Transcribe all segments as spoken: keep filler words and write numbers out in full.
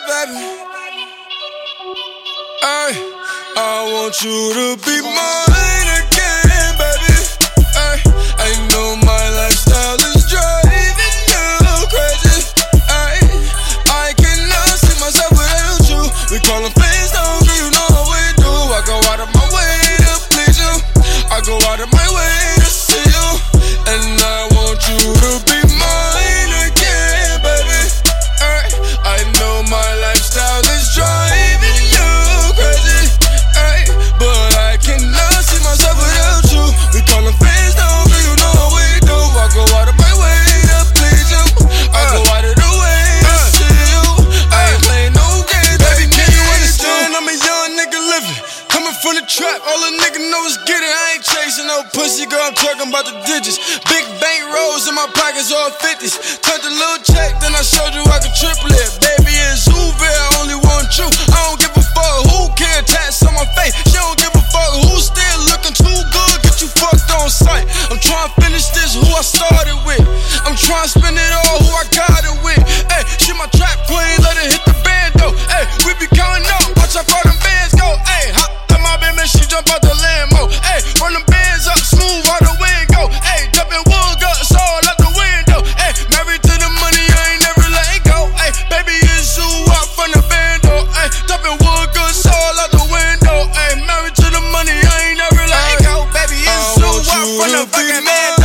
baby. Ay, I want you to be mine again, baby. Ay, I know my lifestyle is driving you crazy. Ay, I cannot see myself without you. We call them friends, don't you know how we do. I go out of my way to please you. I go out of my way to see you. And I want you to be mine again, baby. Ay, I know my lifestyle is driving you crazy. Ay, but I cannot see myself without you. We call them friends, don't you know how we do. I go out of my way to please you. I go out of the way to see you. I ain't playing no games, baby. Can you understand? I'm a young nigga living, coming from the trap. All a nigga know is get it. I ain't chasing no pussy, girl. I'm talking about the digits. Big bank rolls in my pockets, all fifties. Turned a little check, then I showed you I could triple it. Baby, it's Uber, I only want you. I don't give a fuck who can tats on my face. She don't give a fuck who's still looking too good. Get you fucked on sight. I'm trying to finish this, who I started with. I'm trying to spend it all, who I got it with. Hey, she my trap queen, let her hit the bando. Hey, we be counting up, watch how far them bands go. Hey, hop in my baby, she jump out the Lambo. Hey, run them bands up, smooth out the wind go. Hey, jumping wood guts all out the window. Hey, married to the money, I ain't never letting go. Hey, baby, it's you out from the bando. Hey, jumping wood guts all out the window. Hey, married to the money, I ain't never letting go. Baby, it's you out from the fucking bando.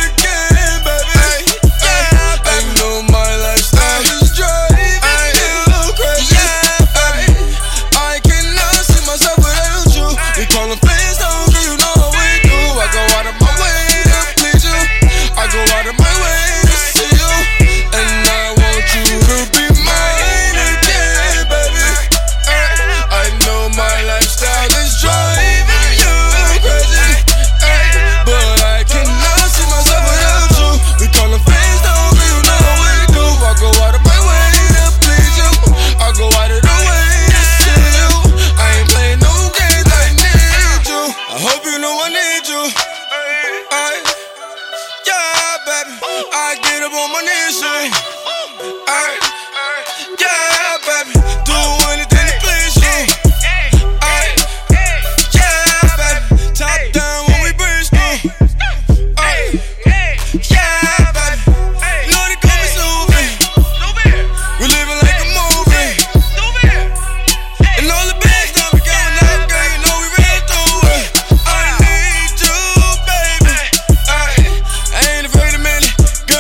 I get up on my knees, ay, ay, yeah, baby, do anything to please you, ay, yeah, baby, top down when we breeze through, ay, yeah, baby, know they call me Snoopy, we living like a movie, and all the bands that we going up, girl, you know we ran through it. I need you, baby, ay, I ain't afraid of men.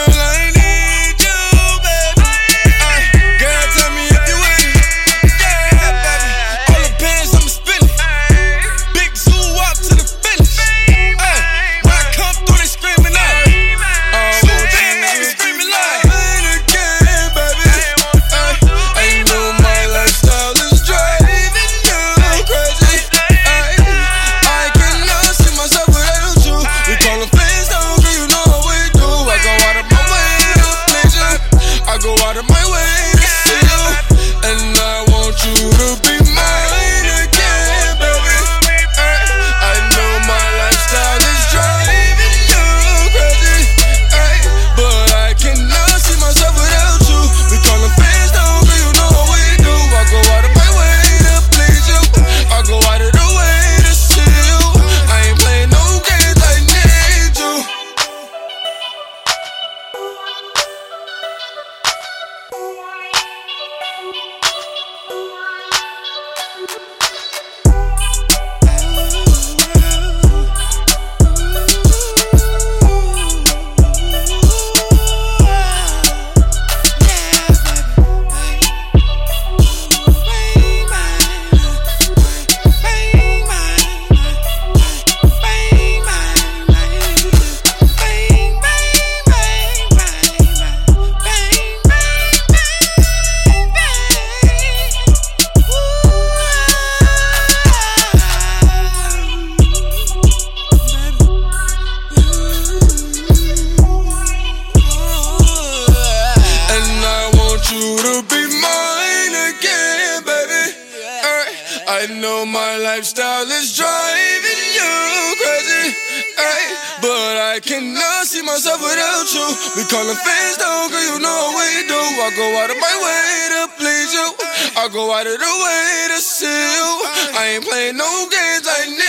I know my lifestyle is driving you crazy, ay, but I cannot see myself without you. We callin' fans though, girl, you know what we do. I go out of my way to please you. I go out of the way to see you. I ain't playing no games like